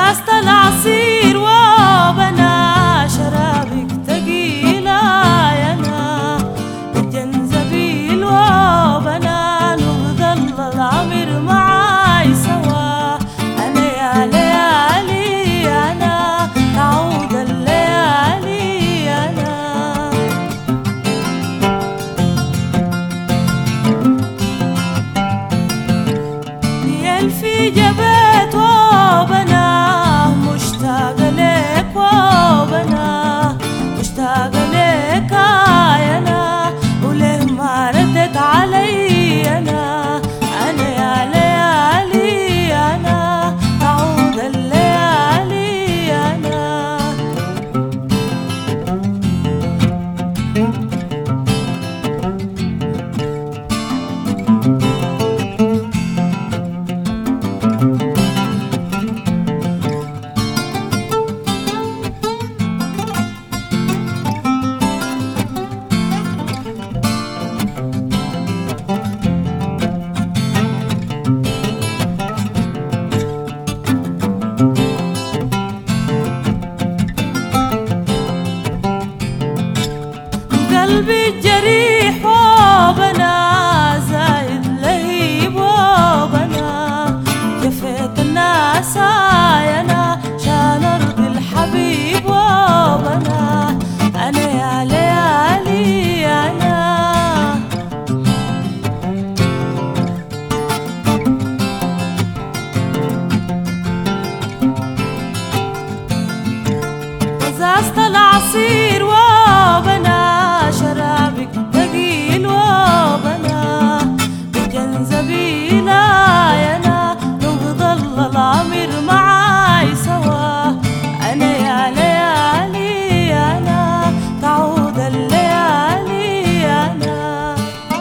ازازة العصير وبنا شرابك تقيلة يانا الجنزبيل وبنا نفضل العمر معاي سوا. أنا يا ليالي أنا تعود الليالي أنا يلفي جبت وبنا مشتاقة لك وبنا مشتاقة لك يانا وليه ما ردت علي أنا يا ليالي أنا تعود الليالي أنا قلبي الجريح وبنا زايد لهيب وبنا جفيت الناس يانا شان ارض الحبيب وبنا انا يا ليالي انا ازازة العصير وبنا شرابك تقيل وبنا بالجنزبيل يانا نفضل العمر معاي سوا. أنا يا ليالي أنا تعود الليالي أنا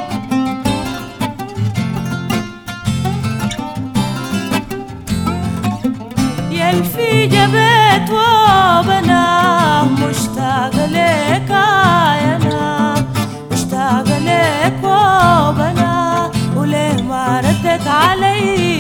يلفي جبت وبنا مشتاقة لك يانا مشتاقة لك وبنا وليه ما ردت علي